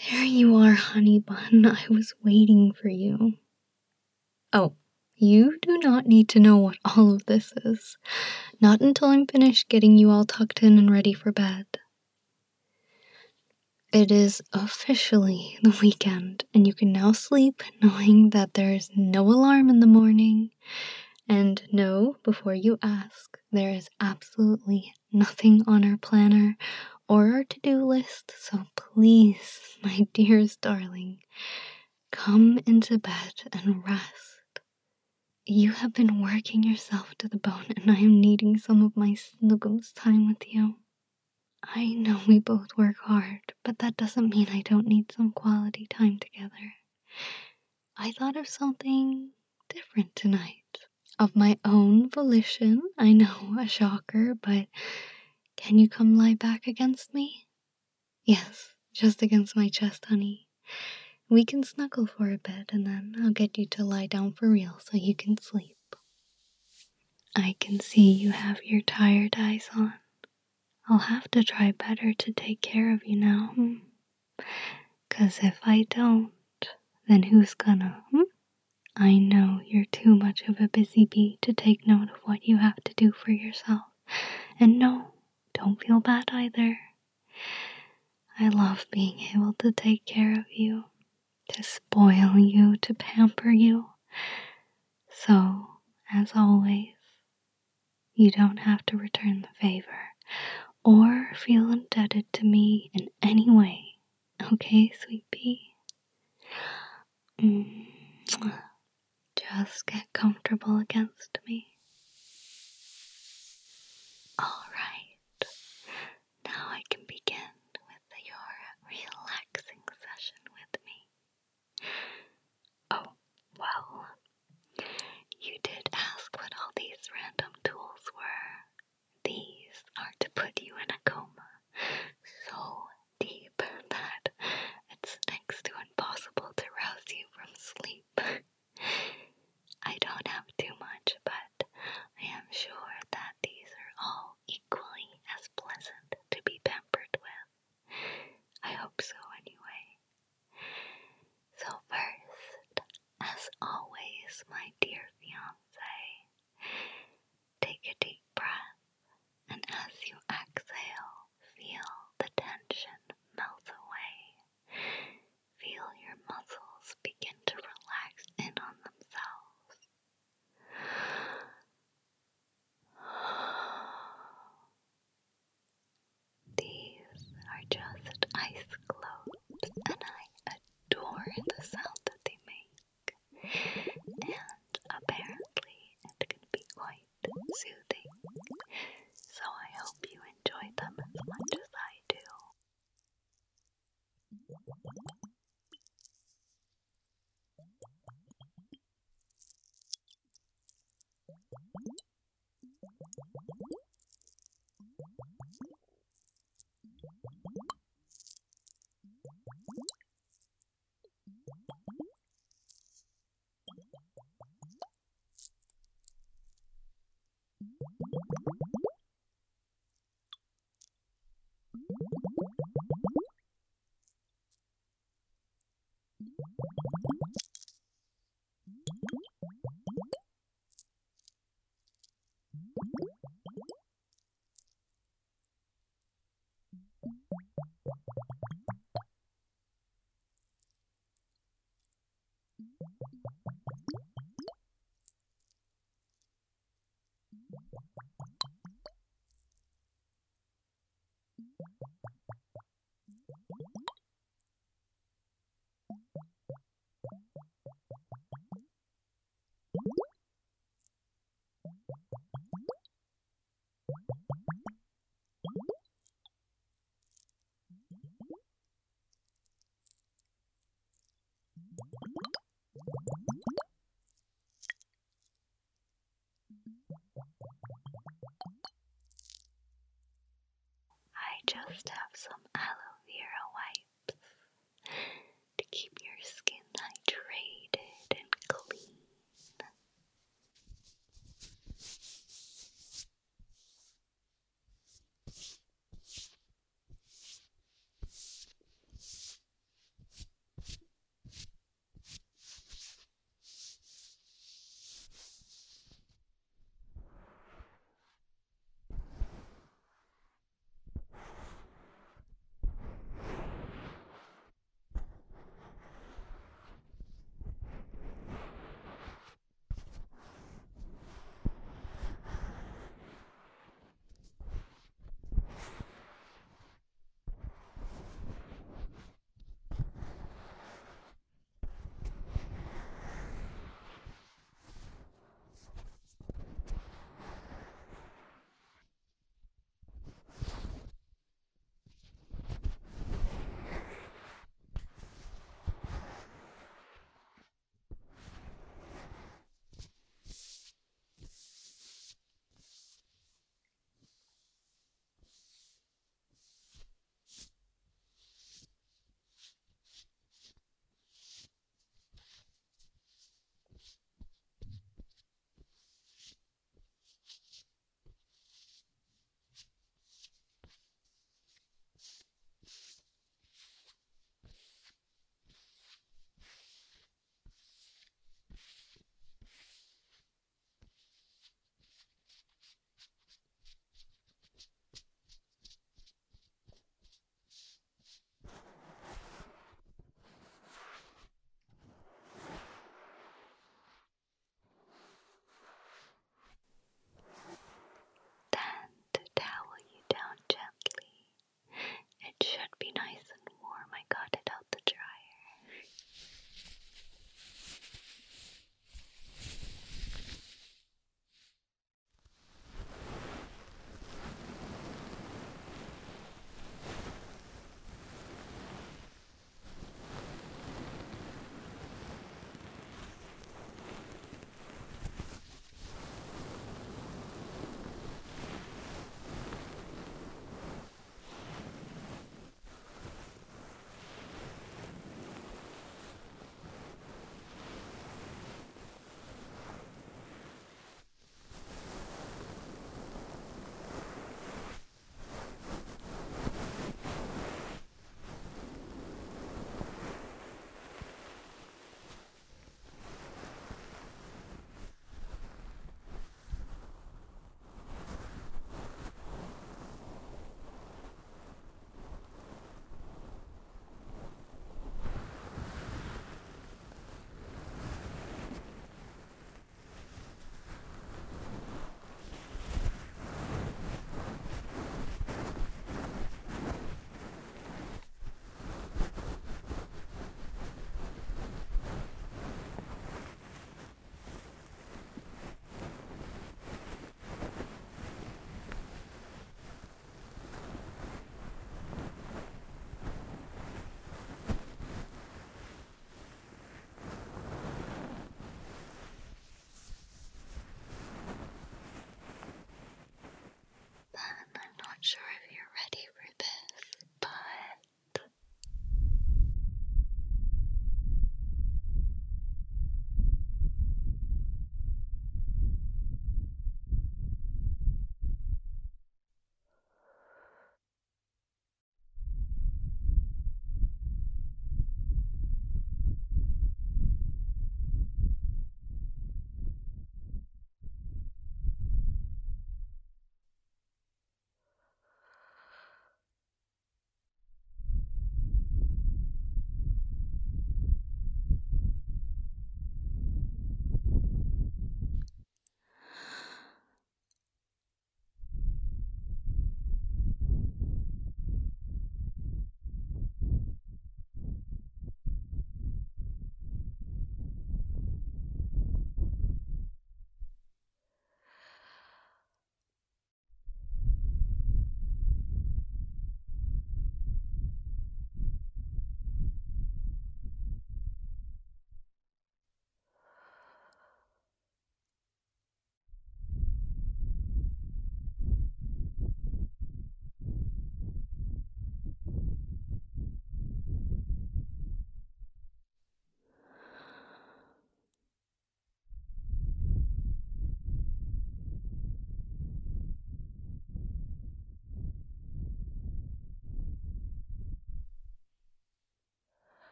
There you are, honey bun. I was waiting for you. Oh, you do not need to know what all of this is. Not until I'm finished getting you all tucked in and ready for bed. It is officially the weekend, and you can now sleep knowing that there is no alarm in the morning. And no, before you ask, there is absolutely nothing on our planner or our to-do list, so please, my dearest darling, come into bed and rest. You have been working yourself to the bone, and I am needing some of my snuggums time with you. I know we both work hard, but that doesn't mean I don't need some quality time together. I thought of something different tonight. Of my own volition, I know, a shocker, but can you come lie back against me? Yes, just against my chest, honey. We can snuggle for a bit, and then I'll get you to lie down for real so you can sleep. I can see you have your tired eyes on. I'll have to try better to take care of you now. 'Cause if I don't, then who's gonna, I know you're too much of a busy bee to take note of what you have to do for yourself. And no, don't feel bad either. I love being able to take care of you, to spoil you, to pamper you. So, as always, you don't have to return the favor or feel indebted to me in any way. Okay, sweet pea? Just get comfortable against me.